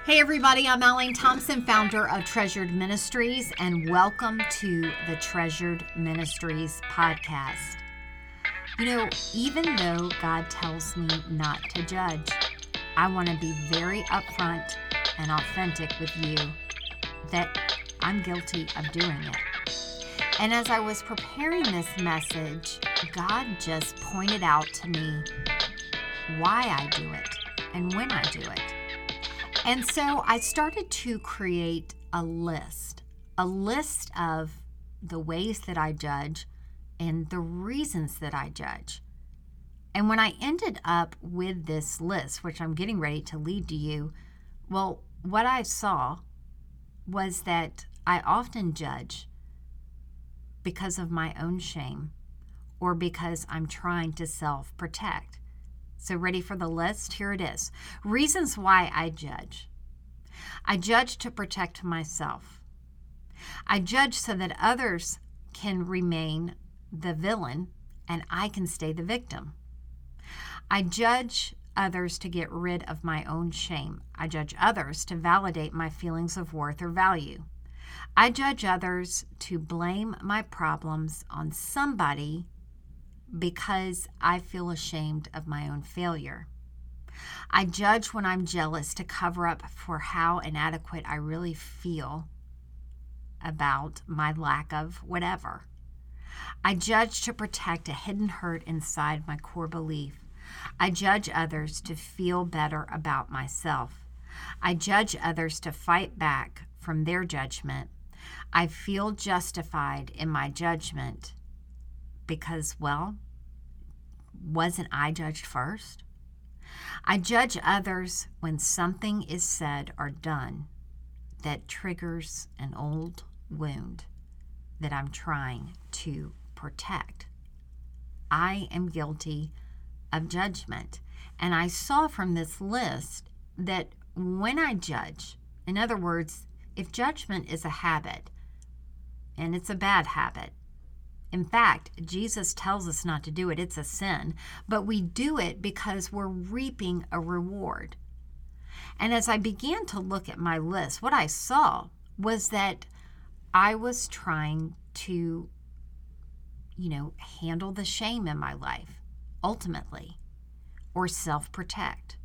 Hey everybody, I'm Aline Thompson, founder of Treasured Ministries, and welcome to the Treasured Ministries podcast. You know, even though God tells me not to judge, I want to be very upfront and authentic with you that I'm guilty of doing it. And as I was preparing this message, God just pointed out to me why I do it and when I do it. And so I started to create a list of the ways that I judge and the reasons that I judge. And when I ended up with this list, which I'm getting ready to lead to you, well, what I saw was that I often judge because of my own shame or because I'm trying to self-protect. So ready for the list? Here it is. Reasons why I judge. I judge to protect myself. I judge so that others can remain the villain and I can stay the victim. I judge others to get rid of my own shame. I judge others to validate my feelings of worth or value. I judge others to blame my problems on somebody because I feel ashamed of my own failure. I judge when I'm jealous to cover up for how inadequate I really feel about my lack of whatever. I judge to protect a hidden hurt inside my core belief. I judge others to feel better about myself. I judge others to fight back from their judgment. I feel justified in my judgment because, well, wasn't I judged first? I judge others when something is said or done that triggers an old wound that I'm trying to protect. I am guilty of judgment. And I saw from this list that when I judge, in other words, if judgment is a habit, and it's a bad habit, in fact, Jesus tells us not to do it. It's a sin. But we do it because we're reaping a reward. And as I began to look at my list, what I saw was that I was trying to, handle the shame in my life, ultimately, or self-protect.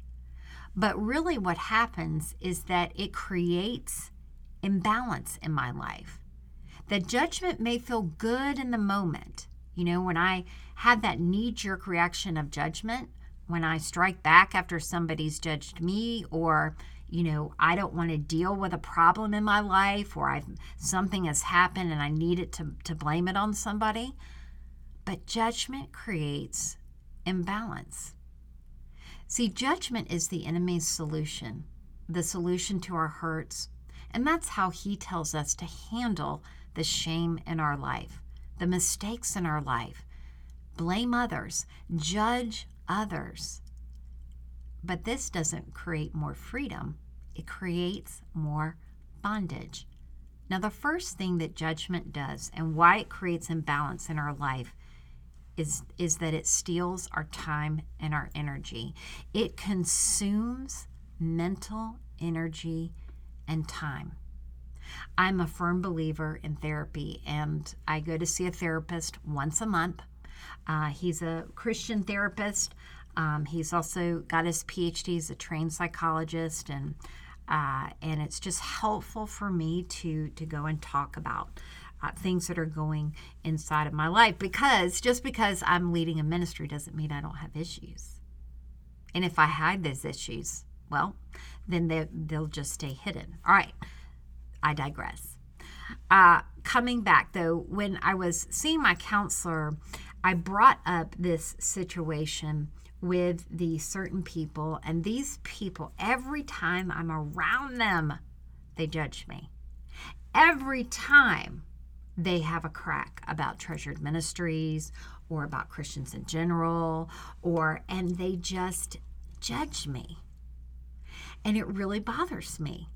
But really what happens is that it creates imbalance in my life. That judgment may feel good in the moment. When I have that knee-jerk reaction of judgment, when I strike back after somebody's judged me, or, I don't want to deal with a problem in my life, or something has happened and I need it to blame it on somebody. But judgment creates imbalance. See, judgment is the enemy's solution, the solution to our hurts, and that's how he tells us to handle the shame in our life, the mistakes in our life. Blame others, judge others. But this doesn't create more freedom. It creates more bondage. Now, the first thing that judgment does and why it creates imbalance in our life is that it steals our time and our energy. It consumes mental energy and time. I'm a firm believer in therapy, and I go to see a therapist once a month. He's a Christian therapist. He's also got his PhD as a trained psychologist, and it's just helpful for me to go and talk about things that are going inside of my life, because just because I'm leading a ministry doesn't mean I don't have issues. And if I hide those issues, well, then they'll just stay hidden. All right. I digress. Coming back, though, when I was seeing my counselor, I brought up this situation with these certain people, and these people, every time I'm around them, they judge me. Every time they have a crack about Treasured Ministries or about Christians in general, and they just judge me. And it really bothers me.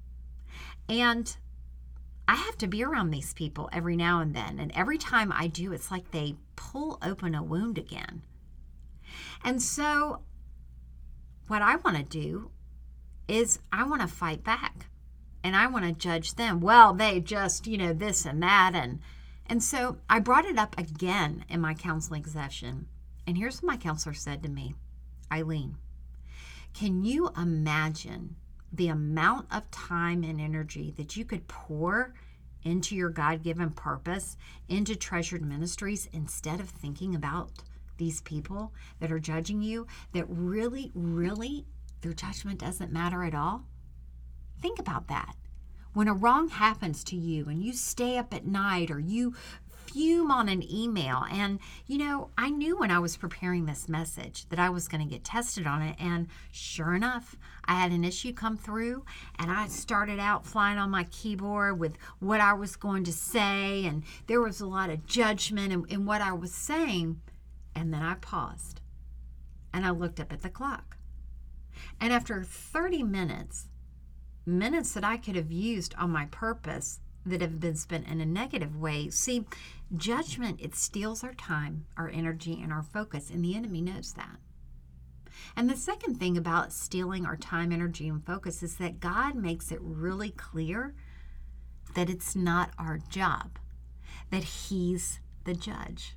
And I have to be around these people every now and then. And every time I do, it's like they pull open a wound again. And so what I want to do is I want to fight back and I want to judge them. Well, they just, this and that. And so I brought it up again in my counseling session. And here's what my counselor said to me. Eileen, can you imagine the amount of time and energy that you could pour into your God-given purpose, into Treasured Ministries, instead of thinking about these people that are judging you, that really, really, their judgment doesn't matter at all? Think about that. When a wrong happens to you and you stay up at night or you fume on an email, and I knew when I was preparing this message that I was going to get tested on it, and sure enough, I had an issue come through, and I started out flying on my keyboard with what I was going to say, and there was a lot of judgment in what I was saying, and then I paused, and I looked up at the clock, and after 30 minutes that I could have used on my purpose that have been spent in a negative way. See, judgment, it steals our time, our energy, and our focus, and the enemy knows that. And the second thing about stealing our time, energy, and focus is that God makes it really clear that it's not our job, that He's the judge.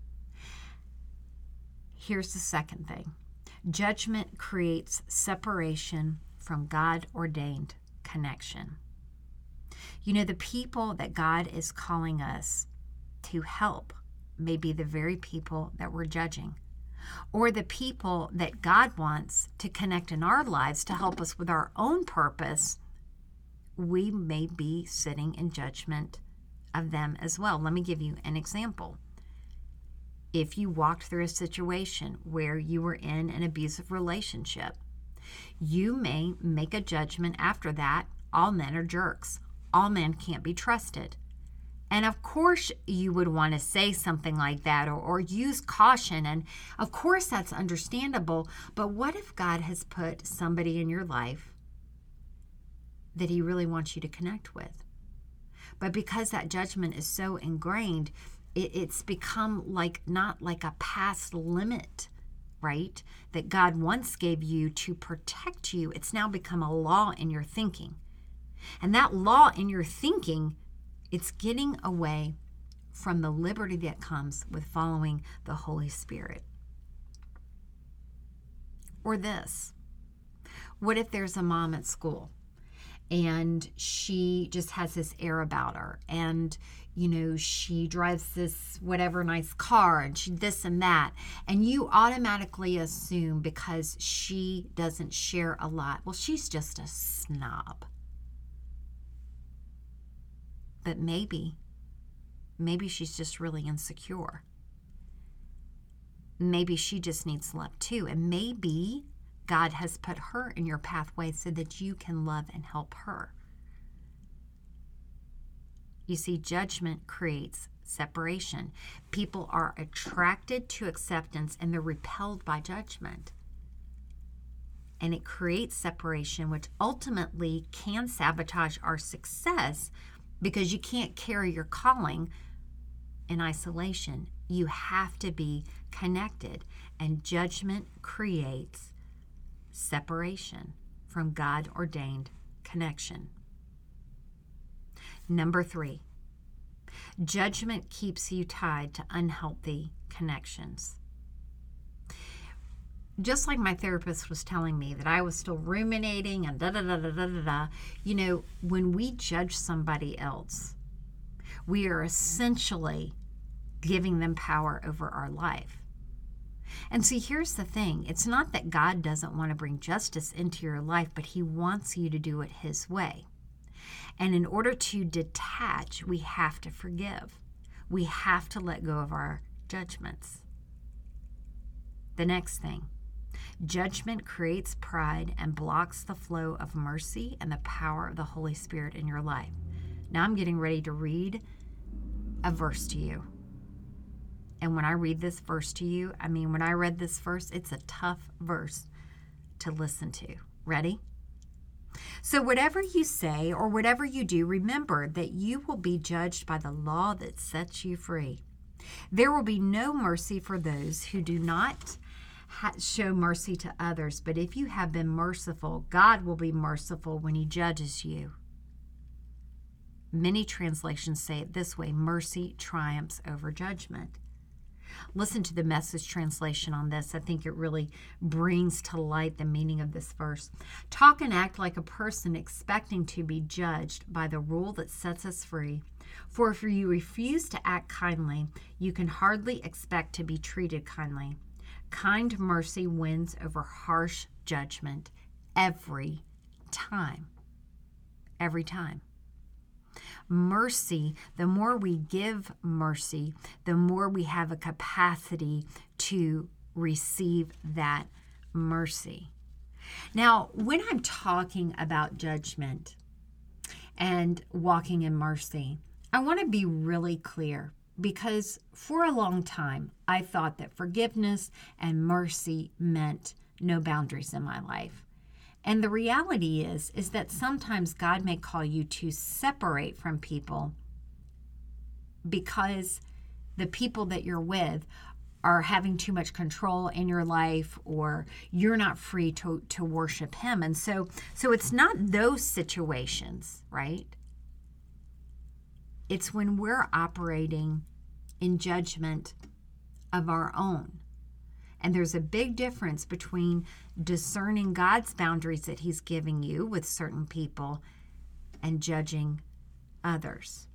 Here's the second thing. Judgment creates separation from God-ordained connection. The people that God is calling us to help may be the very people that we're judging, or the people that God wants to connect in our lives to help us with our own purpose. We may be sitting in judgment of them as well. Let me give you an example. If you walked through a situation where you were in an abusive relationship, you may make a judgment after that. All men are jerks. All men can't be trusted. And of course you would want to say something like that or use caution. And of course that's understandable. But what if God has put somebody in your life that He really wants you to connect with? But because that judgment is so ingrained, it's become not like a past limit, right? That God once gave you to protect you. It's now become a law in your thinking. And that law in your thinking, it's getting away from the liberty that comes with following the Holy Spirit. Or this. What if there's a mom at school and she just has this air about her, and she drives this whatever nice car, and she this and that, and you automatically assume because she doesn't share a lot, well, she's just a snob. But maybe she's just really insecure. Maybe she just needs love too. And maybe God has put her in your pathway so that you can love and help her. You see, judgment creates separation. People are attracted to acceptance and they're repelled by judgment. And it creates separation, which ultimately can sabotage our success, because you can't carry your calling in isolation. You have to be connected. And judgment creates separation from God-ordained connection. Number 3, judgment keeps you tied to unhealthy connections. Just like my therapist was telling me that I was still ruminating and when we judge somebody else, we are essentially giving them power over our life. And see, here's the thing. It's not that God doesn't want to bring justice into your life, but He wants you to do it His way. And in order to detach, we have to forgive. We have to let go of our judgments. The next thing. Judgment creates pride and blocks the flow of mercy and the power of the Holy Spirit in your life. Now I'm getting ready to read a verse to you. And when I read this verse to you, when I read this verse, it's a tough verse to listen to. Ready? So whatever you say or whatever you do, remember that you will be judged by the law that sets you free. There will be no mercy for those who do not show mercy to others, but if you have been merciful, God will be merciful when he judges you. Many translations say it this way: mercy triumphs over judgment. Listen to the Message translation on this. I think it really brings to light the meaning of this verse. Talk and act like a person expecting to be judged by the rule that sets us free. For if you refuse to act kindly, you can hardly expect to be treated kindly. Kind mercy wins over harsh judgment every time. Every time. Mercy, the more we give mercy, the more we have a capacity to receive that mercy. Now, when I'm talking about judgment and walking in mercy, I want to be really clear, because for a long time, I thought that forgiveness and mercy meant no boundaries in my life. And the reality is that sometimes God may call you to separate from people because the people that you're with are having too much control in your life, or you're not free to worship him. And so it's not those situations, right? It's when we're operating in judgment of our own. And there's a big difference between discerning God's boundaries that he's giving you with certain people and judging others.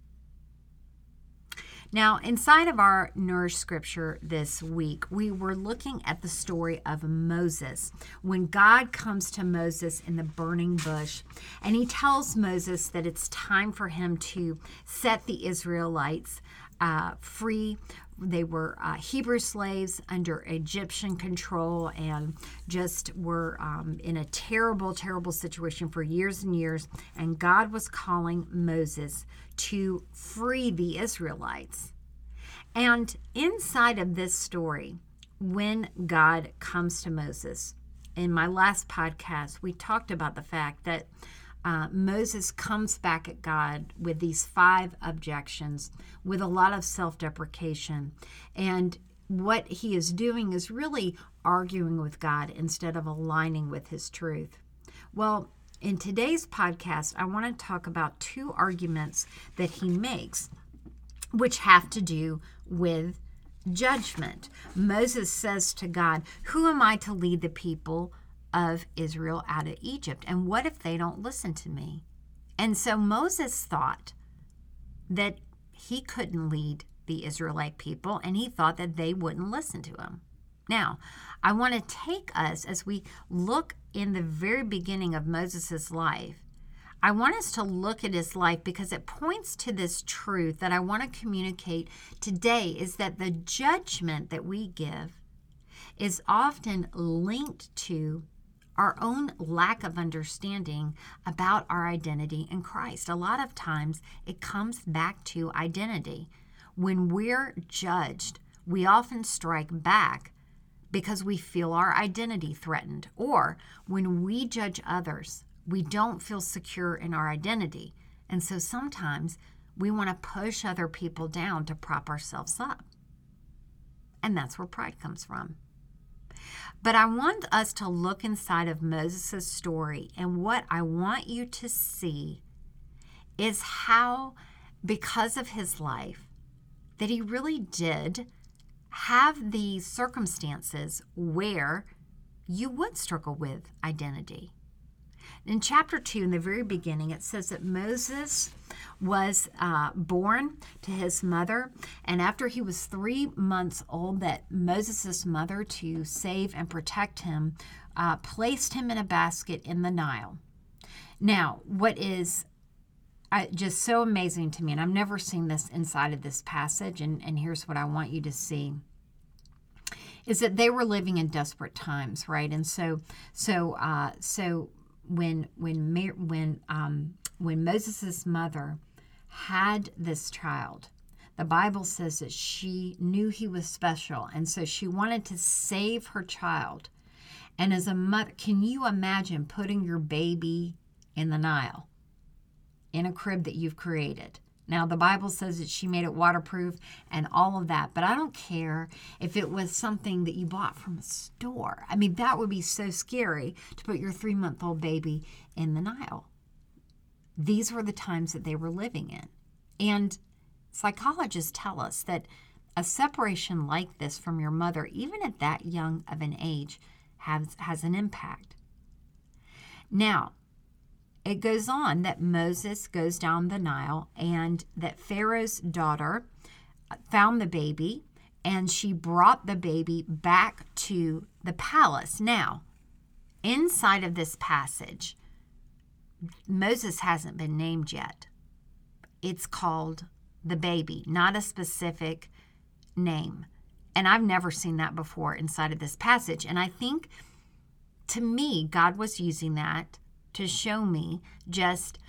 Now, inside of our Nourish Scripture this week, we were looking at the story of Moses, when God comes to Moses in the burning bush, and he tells Moses that it's time for him to set the Israelites free. They were Hebrew slaves under Egyptian control and just were in a terrible, terrible situation for years and years. And God was calling Moses to free the Israelites. And inside of this story, when God comes to Moses, in my last podcast, we talked about the fact that Moses comes back at God with these 5 objections, with a lot of self-deprecation. And what he is doing is really arguing with God instead of aligning with his truth. Well, in today's podcast, I want to talk about 2 arguments that he makes, which have to do with judgment. Moses says to God, "Who am I to lead the people of Israel out of Egypt? And what if they don't listen to me?" And so Moses thought that he couldn't lead the Israelite people, and he thought that they wouldn't listen to him. Now, I want to take us, as we look in the very beginning of Moses' life, I want us to look at his life because it points to this truth that I want to communicate today, is that the judgment that we give is often linked to our own lack of understanding about our identity in Christ. A lot of times it comes back to identity. When we're judged, we often strike back because we feel our identity threatened. Or when we judge others, we don't feel secure in our identity. And so sometimes we want to push other people down to prop ourselves up. And that's where pride comes from. But I want us to look inside of Moses' story, and what I want you to see is how, because of his life, that he really did have these circumstances where you would struggle with identity. In chapter 2, in the very beginning, it says that Moses was born to his mother, and after he was 3 months old, that Moses' mother, to save and protect him, placed him in a basket in the Nile. Now, what is just so amazing to me, and I've never seen this inside of this passage, and here's what I want you to see, is that they were living in desperate times, right? And so when Moses' mother had this child, the Bible says that she knew he was special, and so she wanted to save her child. And as a mother, can you imagine putting your baby in the Nile, in a crib that you've created? Now, the Bible says that she made it waterproof and all of that, but I don't care if it was something that you bought from a store. I mean, that would be so scary to put your 3-month-old baby in the Nile. These were the times that they were living in. And psychologists tell us that a separation like this from your mother, even at that young of an age, has an impact. Now, it goes on that Moses goes down the Nile and that Pharaoh's daughter found the baby and she brought the baby back to the palace. Now, inside of this passage, Moses hasn't been named yet. It's called the baby, not a specific name. And I've never seen that before inside of this passage. And I think, to me, God was using that to show me just,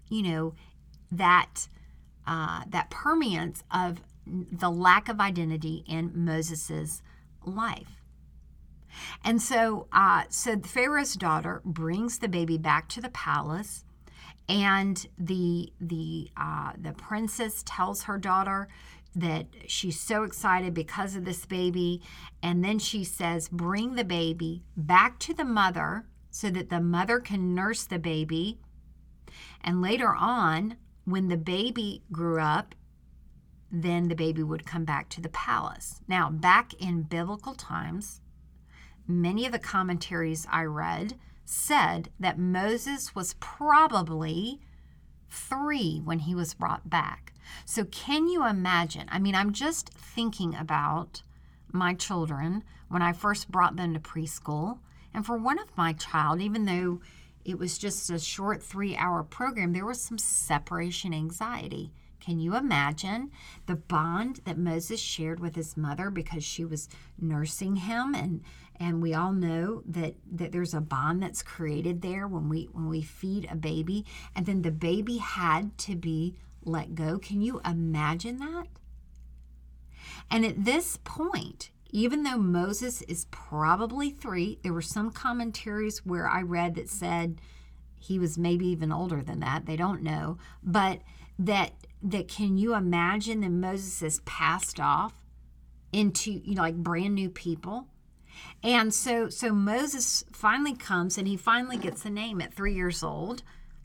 that permeance of the lack of identity in Moses's life. And so Pharaoh's daughter brings the baby back to the palace, and the princess tells her daughter that she's so excited because of this baby, and then she says, bring the baby back to the mother so that the mother can nurse the baby. And later on, when the baby grew up, then the baby would come back to the palace. Now, back in biblical times, many of the commentaries I read said that Moses was probably 3 when he was brought back. So can you imagine? I mean, I'm just thinking about my children when I first brought them to preschool. And for one of my child, even though it was just a short 3-hour program, there was some separation anxiety. Can you imagine the bond that Moses shared with his mother because she was nursing him? And we all know that there's a bond that's created there when we feed a baby, and then the baby had to be let go. Can you imagine that? And at this point, even though Moses is probably 3, there were some commentaries where I read that said he was maybe even older than that. They don't know. But that can you imagine that Moses is passed off into, like brand new people? And so Moses finally comes and he finally gets a name at 3 years old.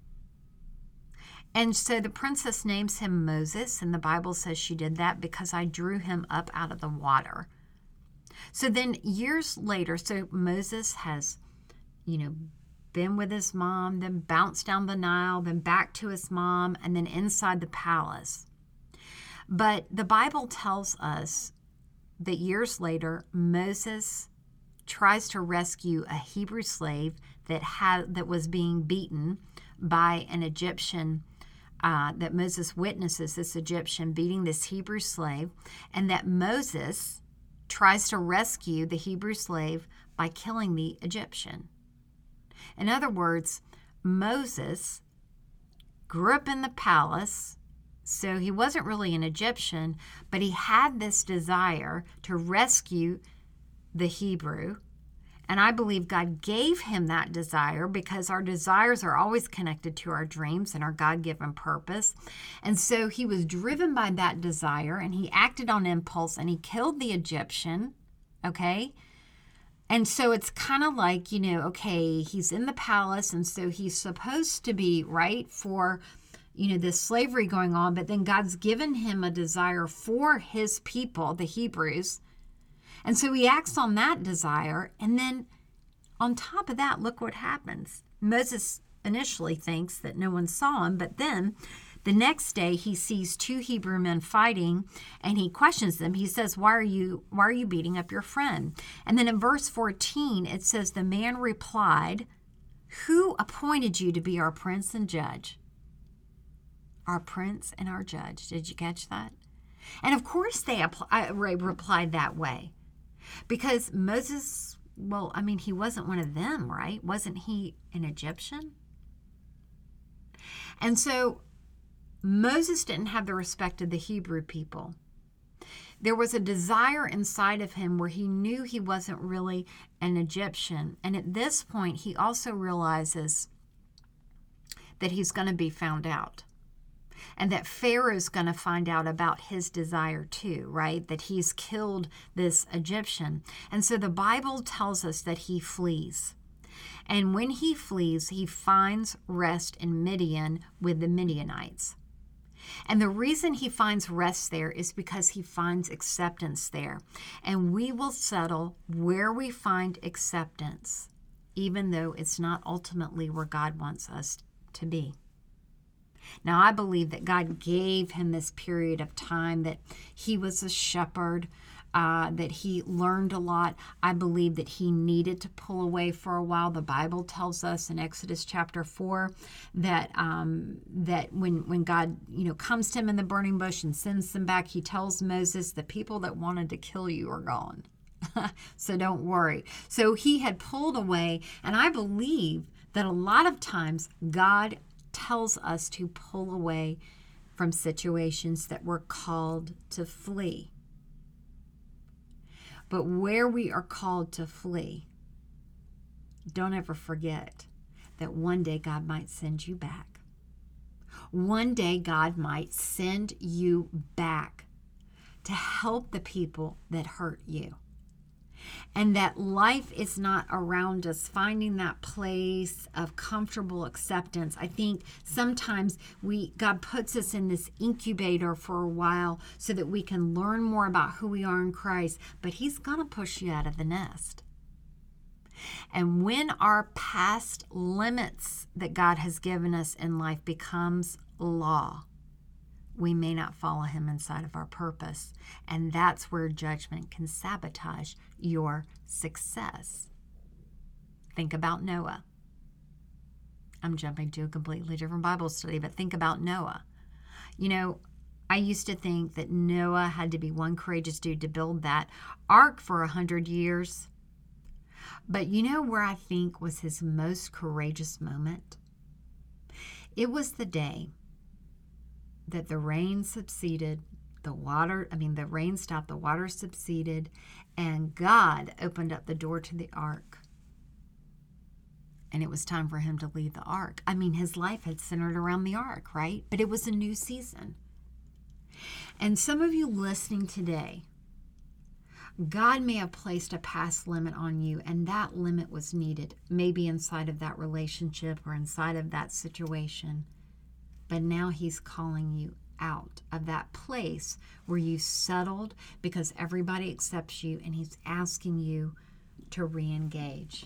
And so the princess names him Moses, and the Bible says she did that because I drew him up out of the water. So then years later, so Moses has, been with his mom, then bounced down the Nile, then back to his mom, and then inside the palace. But the Bible tells us that years later, Moses tries to rescue a Hebrew slave that was being beaten by an Egyptian, that Moses witnesses this Egyptian beating this Hebrew slave, and that Moses tries to rescue the Hebrew slave by killing the Egyptian. In other words, Moses grew up in the palace, so he wasn't really an Egyptian, but he had this desire to rescue the Hebrew. And I believe God gave him that desire because our desires are always connected to our dreams and our God-given purpose. And so he was driven by that desire and he acted on impulse and he killed the Egyptian, okay? And so it's kind of like, okay, he's in the palace and so he's supposed to be, right, for, this slavery going on, but then God's given him a desire for his people, the Hebrews. And so he acts on that desire. And then on top of that, look what happens. Moses initially thinks that no one saw him, but then the next day he sees 2 Hebrew men fighting and he questions them. He says, why are you beating up your friend? And then in verse 14, it says, the man replied, who appointed you to be our prince and judge? Our prince and our judge. Did you catch that? And of course they replied that way. Because Moses, he wasn't one of them, right? Wasn't he an Egyptian? And so Moses didn't have the respect of the Hebrew people. There was a desire inside of him where he knew he wasn't really an Egyptian. And at this point, he also realizes that he's going to be found out. And that Pharaoh's going to find out about his desire too, right? That he's killed this Egyptian. And so the Bible tells us that he flees. And when he flees, he finds rest in Midian with the Midianites. And the reason he finds rest there is because he finds acceptance there. And we will settle where we find acceptance, even though it's not ultimately where God wants us to be. Now, I believe that God gave him this period of time, that he was a shepherd, that he learned a lot. I believe that he needed to pull away for a while. The Bible tells us in Exodus chapter 4 that that when God comes to him in the burning bush and sends them back, he tells Moses, the people that wanted to kill you are gone. So don't worry. So he had pulled away, and I believe that a lot of times God tells us to pull away from situations that we're called to flee. But where we are called to flee, don't ever forget that one day God might send you back. One day God might send you back to help the people that hurt you. And that life is not around us finding that place of comfortable acceptance. I think sometimes God puts us in this incubator for a while so that we can learn more about who we are in Christ, but he's going to push you out of the nest. And when our past limits that God has given us in life becomes law, we may not follow him inside of our purpose. And that's where judgment can sabotage your success. Think about Noah. I'm jumping to a completely different Bible study, but think about Noah. I used to think that Noah had to be one courageous dude to build that ark for 100 years. But where I think was his most courageous moment? It was the day that the rain subsided, the rain stopped, the water subsided, and God opened up the door to the ark. And it was time for him to lead the ark. His life had centered around the ark, right? But it was a new season. And some of you listening today, God may have placed a past limit on you, and that limit was needed, maybe inside of that relationship or inside of that situation. But now he's calling you out of that place where you settled because everybody accepts you, and he's asking you to re-engage.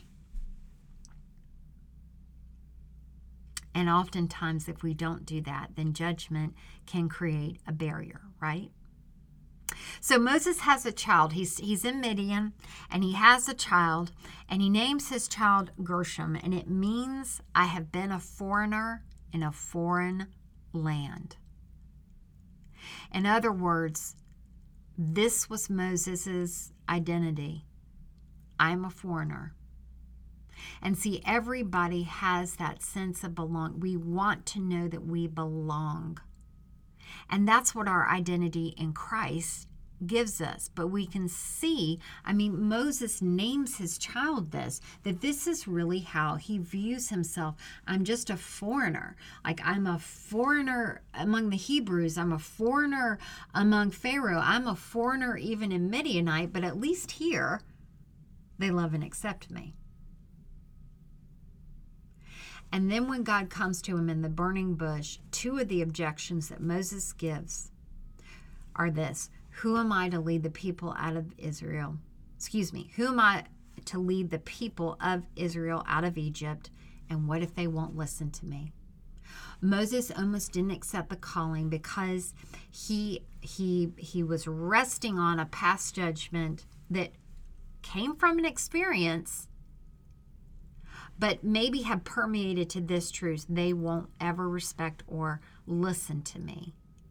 And oftentimes, if we don't do that, then judgment can create a barrier, right? So Moses has a child. He's in Midian, and he has a child, and he names his child Gershom, and it means I have been a foreigner in a foreign land. In other words, this was Moses's identity. I'm a foreigner. And see, everybody has that sense of belong. We want to know that we belong. And that's what our identity in Christ gives us. But we can see, Moses names his child this, that this is really how he views himself. I'm just a foreigner. Like, I'm a foreigner among the Hebrews. I'm a foreigner among Pharaoh. I'm a foreigner even in Midianite, but at least here, they love and accept me. And then when God comes to him in the burning bush, two of the objections that Moses gives are this: who am I to lead the people out of Israel? Who am I to lead the people of Israel out of Egypt? And what if they won't listen to me? Moses almost didn't accept the calling because he was resting on a past judgment that came from an experience, but maybe have permeated to this truth: they won't ever respect or listen to me.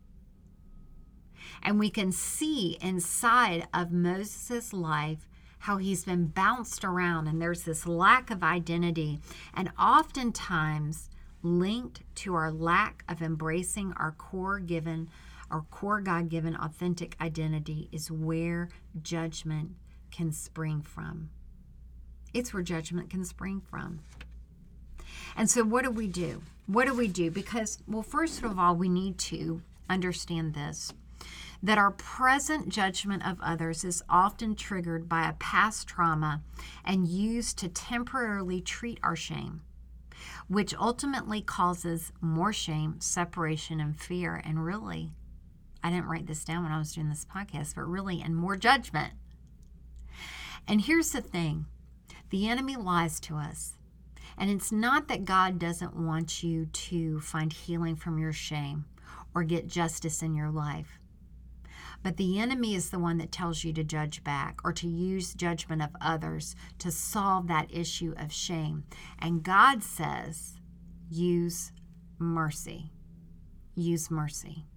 And we can see inside of Moses' life how he's been bounced around, and there's this lack of identity, and oftentimes linked to our lack of embracing our core God-given authentic identity is where judgment can spring from. It's where judgment can spring from. And so what do? what do we do? Because, well, first of all, we need to understand this, that our present judgment of others is often triggered by a past trauma and used to temporarily treat our shame, which ultimately causes more shame, separation, and fear. And really, I didn't write this down when I was doing this podcast, but really, and more judgment. And here's the thing. The enemy lies to us. And it's not that God doesn't want you to find healing from your shame or get justice in your life. But the enemy is the one that tells you to judge back or to use judgment of others to solve that issue of shame. And God says, use mercy. Use mercy.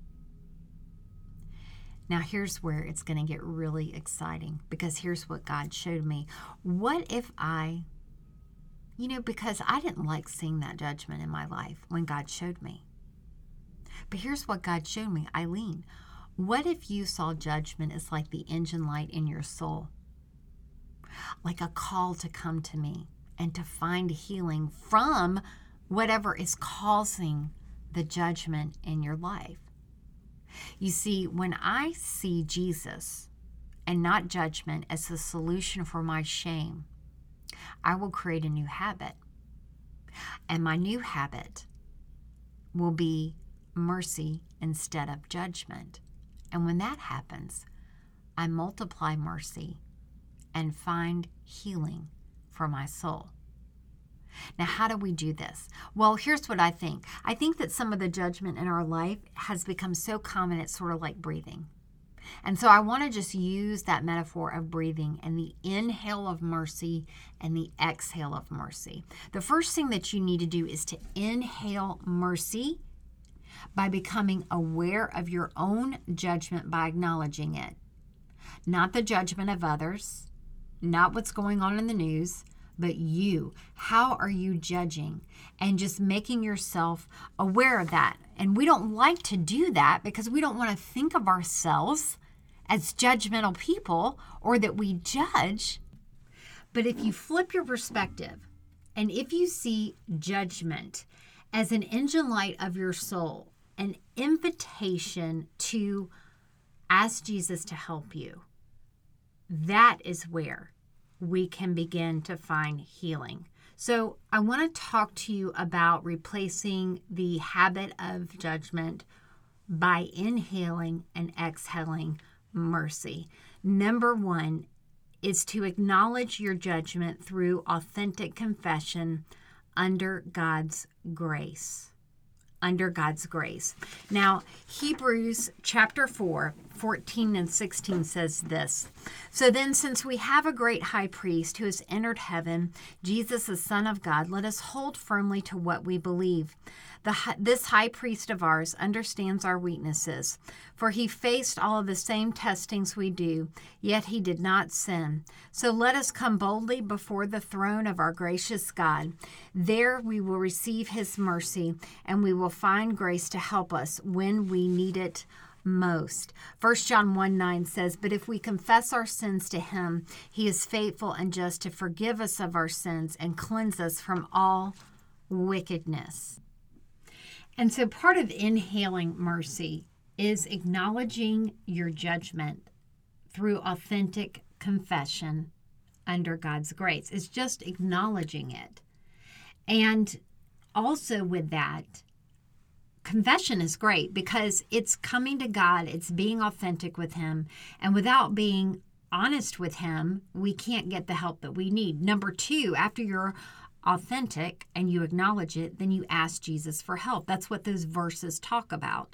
Now, here's where it's going to get really exciting, because here's what God showed me. What if because I didn't like seeing that judgment in my life when God showed me. But here's what God showed me. Eileen, what if you saw judgment as like the engine light in your soul? Like a call to come to me and to find healing from whatever is causing the judgment in your life. You see, when I see Jesus and not judgment as the solution for my shame, I will create a new habit. And my new habit will be mercy instead of judgment. And when that happens, I multiply mercy and find healing for my soul. Now, how do we do this? Well, here's what I think. I think that some of the judgment in our life has become so common, it's sort of like breathing. And so I want to just use that metaphor of breathing and the inhale of mercy and the exhale of mercy. The first thing that you need to do is to inhale mercy by becoming aware of your own judgment by acknowledging it. Not the judgment of others, not what's going on in the news, but you. How are you judging? And just making yourself aware of that. And we don't like to do that because we don't want to think of ourselves as judgmental people or that we judge. But if you flip your perspective and if you see judgment as an engine light of your soul, an invitation to ask Jesus to help you, that is where we can begin to find healing. So I want to talk to you about replacing the habit of judgment by inhaling and exhaling mercy. Number one is to acknowledge your judgment through authentic confession under God's grace. Under God's grace. Now, Hebrews chapter 4, 14 and 16 says this. So then, since we have a great high priest who has entered heaven, Jesus, the Son of God, let us hold firmly to what we believe. This high priest of ours understands our weaknesses, for he faced all of the same testings we do, yet he did not sin. So let us come boldly before the throne of our gracious God. There we will receive his mercy, and we will find grace to help us when we need it most. 1 John 1:9 says, but if we confess our sins to him, he is faithful and just to forgive us of our sins and cleanse us from all wickedness. And so part of inhaling mercy is acknowledging your judgment through authentic confession under God's grace. It's just acknowledging it. And also with that, confession is great because it's coming to God, it's being authentic with him, and without being honest with him, we can't get the help that we need. Number two, after you're authentic and you acknowledge it, then you ask Jesus for help. That's what those verses talk about.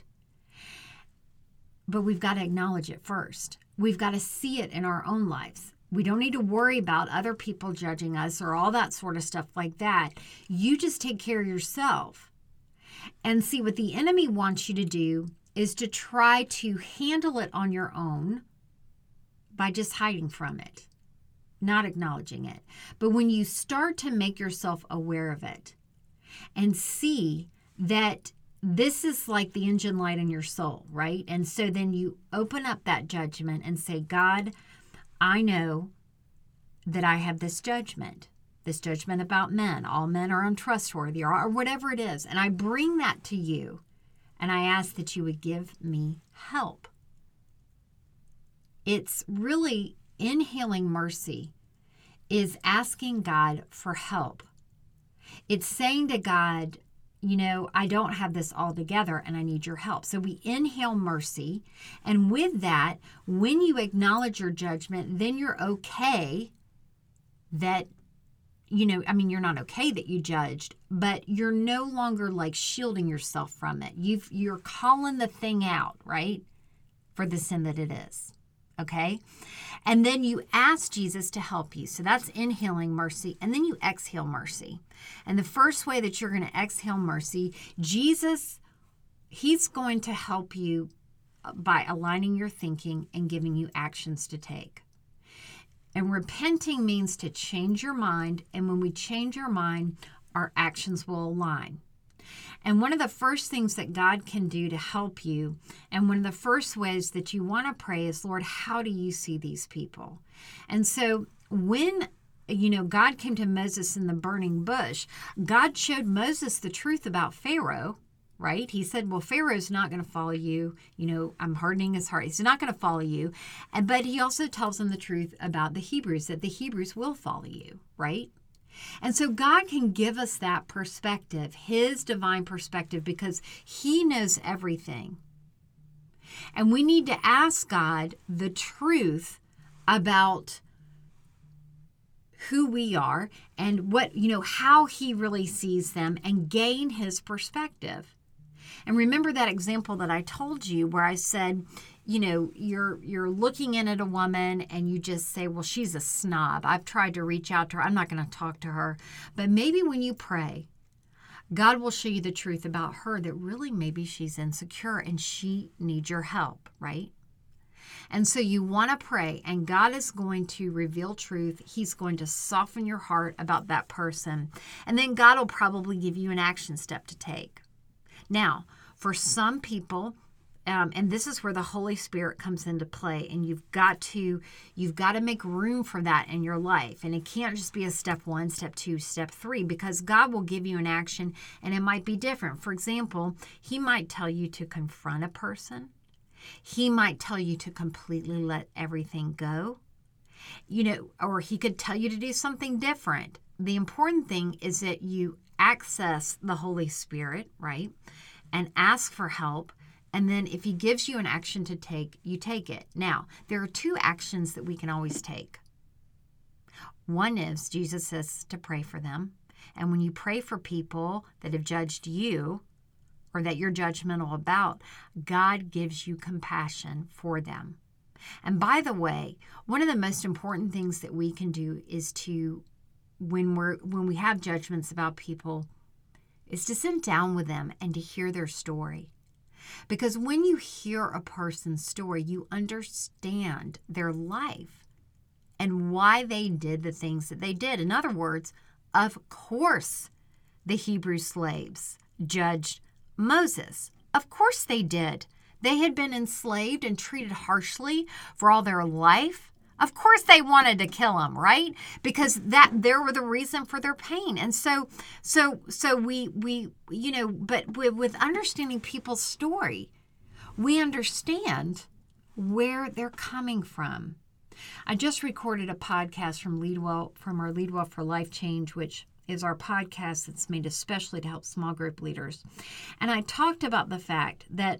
But we've got to acknowledge it first. We've got to see it in our own lives. We don't need to worry about other people judging us or all that sort of stuff like that. You just take care of yourself. And see, what the enemy wants you to do is to try to handle it on your own by just hiding from it, not acknowledging it. But when you start to make yourself aware of it and see that this is like the engine light in your soul, right? And so then you open up that judgment and say, God, I know that I have this judgment. this judgment about men, all men are untrustworthy, or whatever it is, and I bring that to you, and I ask that you would give me help. It's really inhaling mercy is asking God for help. It's saying to God, I don't have this all together and I need your help. So we inhale mercy. And with that, when you acknowledge your judgment, then you're okay that, you're not okay that you judged, but you're no longer like shielding yourself from it. You're calling the thing out, right? For the sin that it is. Okay? And then you ask Jesus to help you. So that's inhaling mercy. And then you exhale mercy. And the first way that you're going to exhale mercy, Jesus, he's going to help you by aligning your thinking and giving you actions to take. And repenting means to change your mind. And when we change our mind, our actions will align. And one of the first things that God can do to help you, and one of the first ways that you want to pray is, Lord, how do you see these people? And so when, God came to Moses in the burning bush, God showed Moses the truth about Pharaoh, right? He said, well, Pharaoh's not going to follow you. I'm hardening his heart. He's not going to follow you. But he also tells him the truth about the Hebrews, that the Hebrews will follow you, right? And so God can give us that perspective, his divine perspective, because he knows everything. And we need to ask God the truth about who we are and what, how he really sees them, and gain his perspective. And remember that example that I told you where I said, you're looking in at a woman and you just say, well, she's a snob. I've tried to reach out to her. I'm not going to talk to her. But maybe when you pray, God will show you the truth about her, that really maybe she's insecure and she needs your help, right? And so you want to pray, and God is going to reveal truth. He's going to soften your heart about that person. And then God will probably give you an action step to take. Now, for some people, and this is where the Holy Spirit comes into play, and you've got to make room for that in your life. And it can't just be a step 1, step 2, step 3, because God will give you an action and it might be different. For example, he might tell you to confront a person. He might tell you to completely let everything go, or he could tell you to do something different. The important thing is that you access the Holy Spirit, right? And ask for help. And then if he gives you an action to take, you take it. Now, there are 2 actions that we can always take. One is Jesus says to pray for them. And when you pray for people that have judged you or that you're judgmental about, God gives you compassion for them. And by the way, one of the most important things that we can do is to, when we have judgments about people, is to sit down with them and to hear their story. Because when you hear a person's story, you understand their life and why they did the things that they did. In other words, of course, the Hebrew slaves judged Moses. Of course they did. They had been enslaved and treated harshly for all their life. Of course they wanted to kill him, right? Because there were the reason for their pain. And so we but with understanding people's story, we understand where they're coming from. I just recorded a podcast from our Leadwell for Life Change, which is our podcast that's made especially to help small group leaders. And I talked about the fact that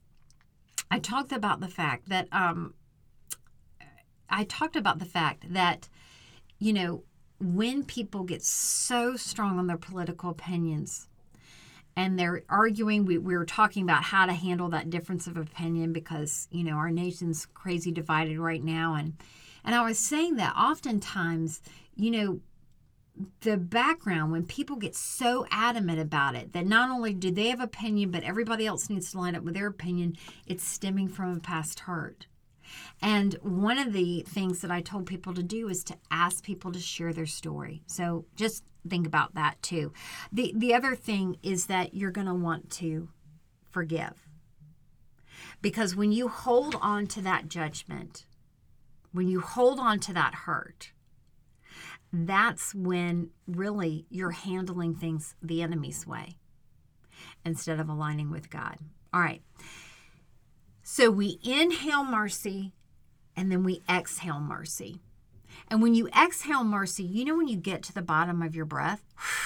when people get so strong on their political opinions and they're arguing, we were talking about how to handle that difference of opinion because, our nation's crazy divided right now. And I was saying that oftentimes, the background, when people get so adamant about it, that not only do they have opinion, but everybody else needs to line up with their opinion, it's stemming from a past hurt. And one of the things that I told people to do is to ask people to share their story. So just think about that too. The other thing is that you're going to want to forgive. Because when you hold on to that judgment, when you hold on to that hurt, that's when really you're handling things the enemy's way instead of aligning with God. All right. So we inhale mercy and then we exhale mercy. And when you exhale mercy, when you get to the bottom of your breath,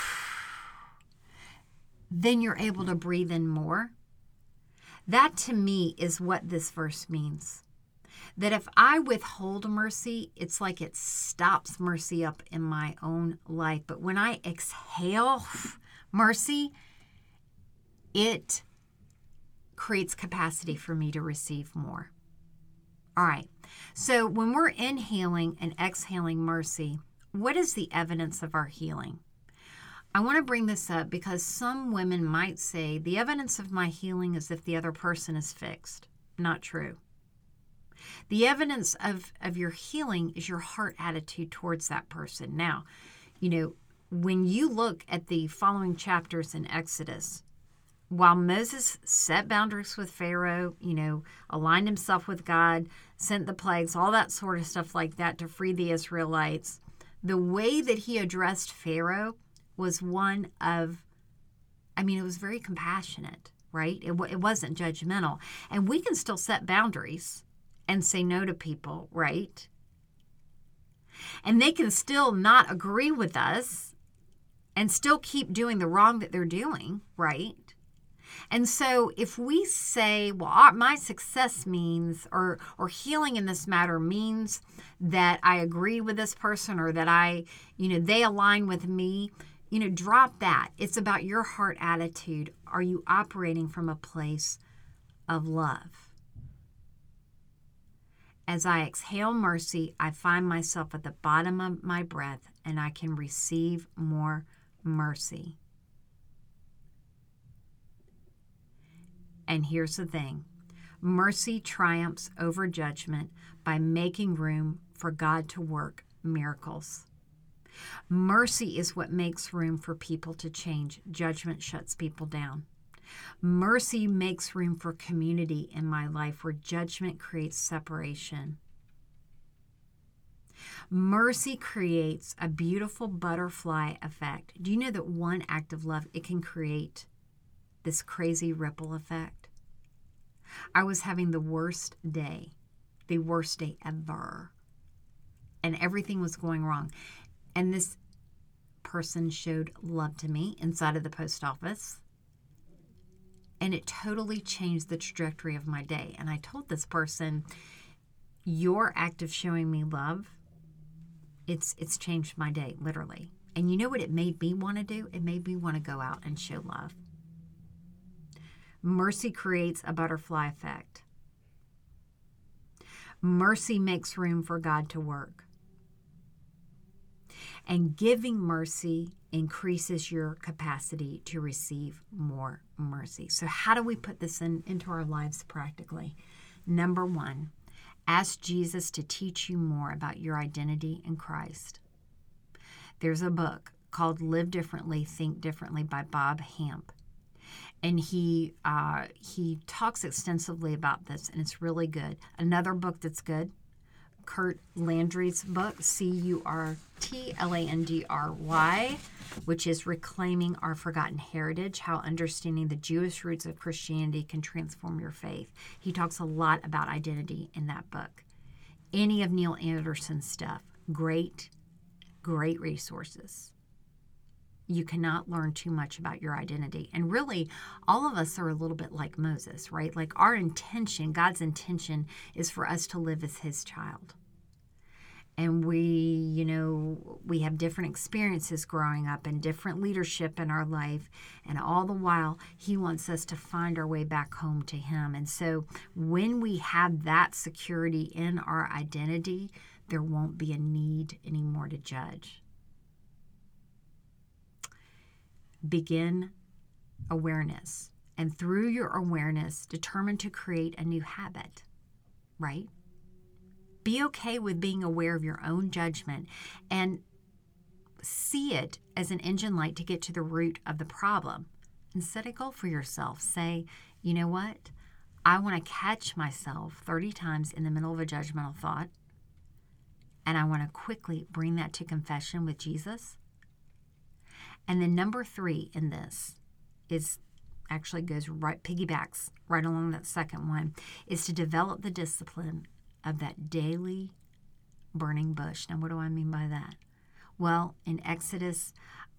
then you're able to breathe in more. That to me is what this verse means. That if I withhold mercy, it's like it stops mercy up in my own life. But when I exhale mercy, it creates capacity for me to receive more. All right. So when we're inhaling and exhaling mercy, what is the evidence of our healing? I want to bring this up because some women might say the evidence of my healing is if the other person is fixed. Not true. The evidence of your healing is your heart attitude towards that person. Now, when you look at the following chapters in Exodus, while Moses set boundaries with Pharaoh, aligned himself with God, sent the plagues, all that sort of stuff like that to free the Israelites, the way that he addressed Pharaoh was one of, it was very compassionate, right? It wasn't judgmental. And we can still set boundaries and say no to people, right? And they can still not agree with us and still keep doing the wrong that they're doing, right? And so if we say, well, my success means, or healing in this matter means that I agree with this person or that they align with me, drop that. It's about your heart attitude. Are you operating from a place of love? As I exhale mercy, I find myself at the bottom of my breath and I can receive more mercy. And here's the thing. Mercy triumphs over judgment by making room for God to work miracles. Mercy is what makes room for people to change. Judgment shuts people down. Mercy makes room for community in my life where judgment creates separation. Mercy creates a beautiful butterfly effect. Do you know that one act of love, it can create this crazy ripple effect? I was having the worst day ever. And everything was going wrong. And this person showed love to me inside of the post office. And it totally changed the trajectory of my day. And I told this person, your act of showing me love, it's changed my day, literally. And you know what it made me want to do? It made me want to go out and show love. Mercy creates a butterfly effect. Mercy makes room for God to work. And giving mercy increases your capacity to receive more mercy. So how do we put this into our lives practically? Number one, ask Jesus to teach you more about your identity in Christ. There's a book called Live Differently, Think Differently by Bob Hamp. And he talks extensively about this, and it's really good. Another book that's good, Kurt Landry's book, Curtlandry, which is Reclaiming Our Forgotten Heritage, How Understanding the Jewish Roots of Christianity Can Transform Your Faith. He talks a lot about identity in that book. Any of Neil Anderson's stuff, great resources. You cannot learn too much about your identity. And really, all of us are a little bit like Moses, right? Like our intention, God's intention, is for us to live as his child. And we have different experiences growing up and different leadership in our life. And all the while, he wants us to find our way back home to him. And so when we have that security in our identity, there won't be a need anymore to judge. Begin awareness. And through your awareness, determine to create a new habit, right? Be okay with being aware of your own judgment and see it as an engine light to get to the root of the problem. And set a goal for yourself. Say, you know what? I want to catch myself 30 times in the middle of a judgmental thought. And I want to quickly bring that to confession with Jesus. And then number 3 in this piggybacks right along that second one, is to develop the discipline of that daily burning bush. Now, what do I mean by that? Well, in Exodus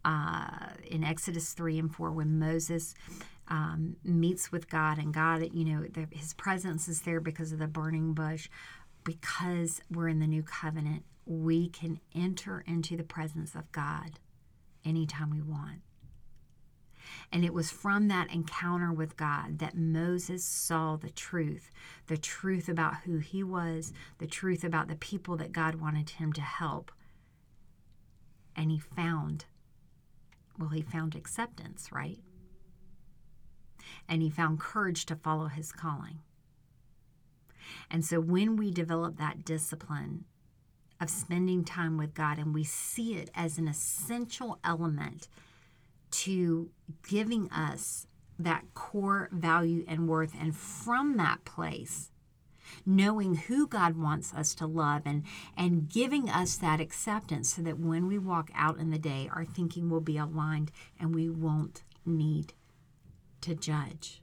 3 and 4, when Moses meets with God, and God, his presence is there because of the burning bush. Because we're in the new covenant, we can enter into the presence of God anytime we want. And it was from that encounter with God that Moses saw the truth about who he was, the truth about the people that God wanted him to help. And he found acceptance, right? And he found courage to follow his calling. And so when we develop that discipline of spending time with God, and we see it as an essential element to giving us that core value and worth, and from that place, knowing who God wants us to love, and giving us that acceptance so that when we walk out in the day, our thinking will be aligned and we won't need to judge.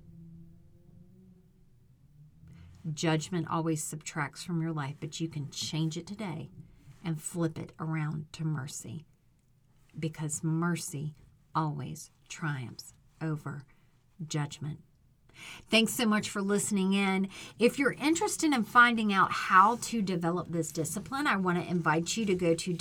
Judgment always subtracts from your life, but you can change it today and flip it around to mercy, because mercy always triumphs over judgment. Thanks so much for listening in. If you're interested in finding out how to develop this discipline, I want to invite you to go to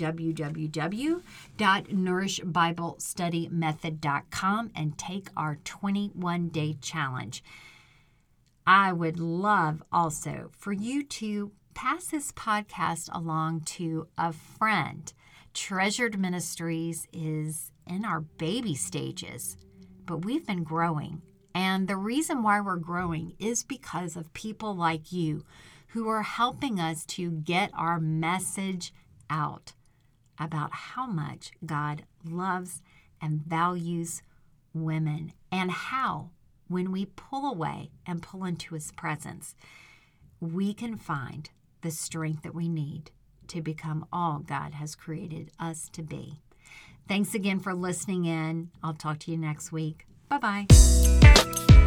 www.nourishbiblestudy.method.com and take our 21-day challenge. I would love also for you to pass this podcast along to a friend. Treasured Ministries is in our baby stages, but we've been growing. And the reason why we're growing is because of people like you who are helping us to get our message out about how much God loves and values women, and how, when we pull away and pull into his presence, we can find the strength that we need to become all God has created us to be. Thanks again for listening in. I'll talk to you next week. Bye-bye.